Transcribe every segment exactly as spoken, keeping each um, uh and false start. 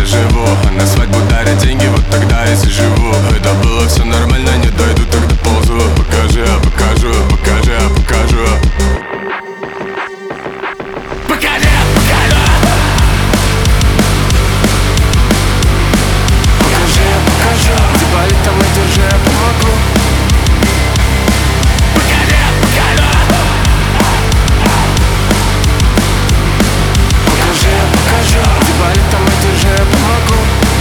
заживу. А на свадьбу дарят деньги, вот тогда и заживу. Это было все нормально, не дойду, тогда ползу. Покажи, я покажу, покажи, я покажу. Покажи, я покажу. Покажи, я покажу. Где болит, там и держи, я помогу. Покажи, я покажу. Покажи, я покажу. Где болит, там и держи, я помогу.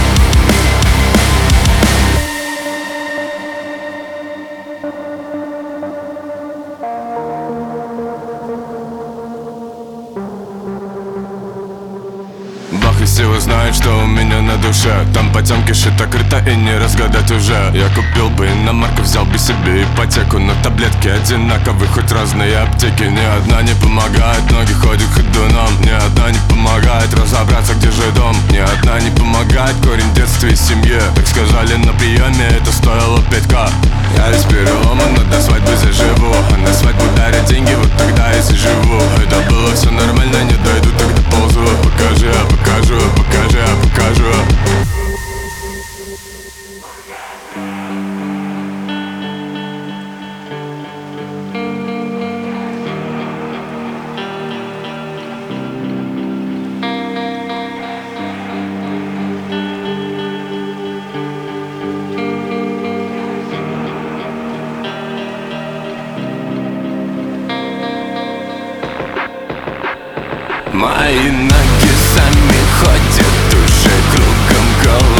Бах, и все узнают, что у меня на душе. Там потемки шито крыто и не разгадать уже. Я купил бы иномарку, взял бы себе ипотеку. Но таблетки одинаковые, хоть разные аптеки. Ни одна не помогает, ноги ходят ходуном. Ни одна не помогает разобраться, где же дом. Ни одна не помогает корень детства и семье. Так сказали на приеме, это стоило пять ка. Я весь переломан, но до свадьбы заживу. А на свадьбу дарят деньги, вот тогда и заживу. Это было все нормально, не дойду, тогда ползу. Покажи, я покажу, покажи, я покажу. Мои ноги сами ходят уже кругом голова.